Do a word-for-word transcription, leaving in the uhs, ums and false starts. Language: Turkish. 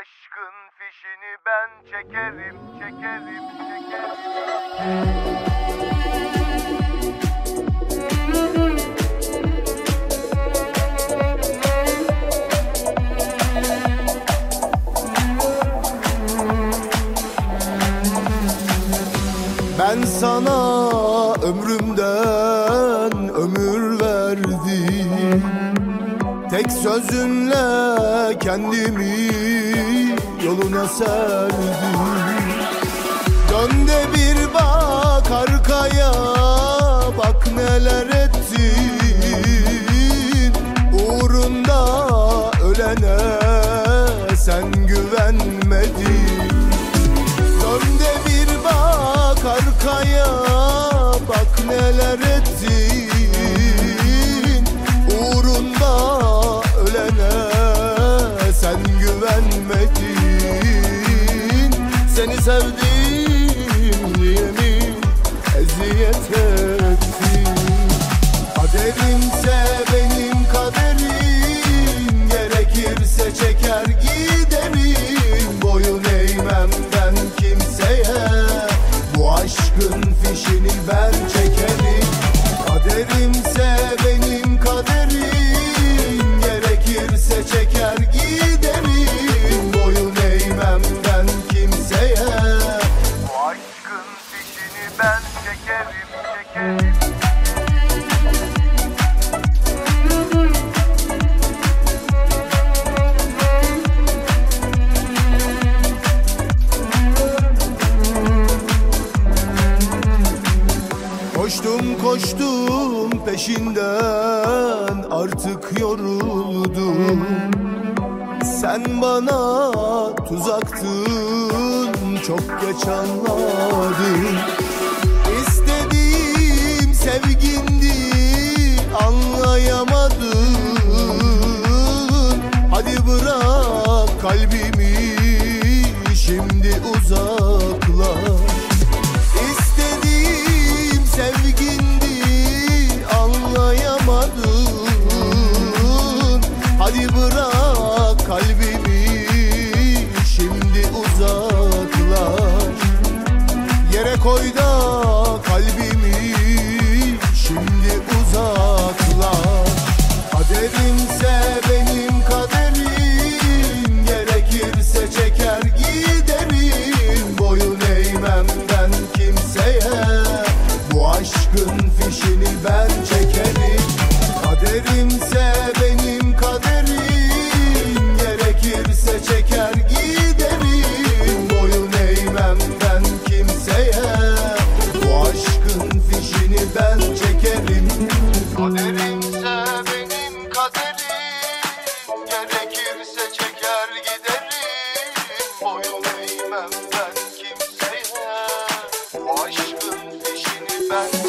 aşkın fişini ben çekerim, çekerim, çekerim. Ben sana ömrümden ömür verdim, tek sözünle kendimi yoluna serdim. Dön de bir bak arkaya, bak neler ettin. Uğrunda ölene sen güvenmedin. Dön de bir bak arkaya, bak neler ettin. Uğrunda ölene sen güvenmedin. Seni sevdim diye mi eziyet ettin? Kaderimse benim kaderim, gerekirse çeker giderim. Boyun eğmem ben kimseye, bu aşkın fişini ben çekerim. Kaderimse benim kaderim, gerekirse çeker giderim. Boyun eğmem ben kimseye, Bu aşkın fişini ben çekerim, çekerim. Koştum koştum peşinden, artık yoruldum. Sen bana tuzaktın, çok geç anladım. İstediğim sevgindi, anlayamadın. Hadi bırak kalbimi şimdi uzakla. İstediğim sevgindi, anlayamadın. Hadi bırak kalbimi şimdi uzaklaş. Yere koy da kalbimi şimdi uzaklaş. Kaderimse benim kaderim, gerekirse çeker giderim. Boyun eğmem ben kimseye, bu aşkın fişini ben çekerim. Kaderimse benim kaderim, gerekirse çeker giderim. Boyun eğmem ben kimseye, bu aşkın fişini ben çekerim. Kaderimse benim kaderim, gerekirse çeker giderim. Boyun eğmem ben kimseye, bu aşkın fişini ben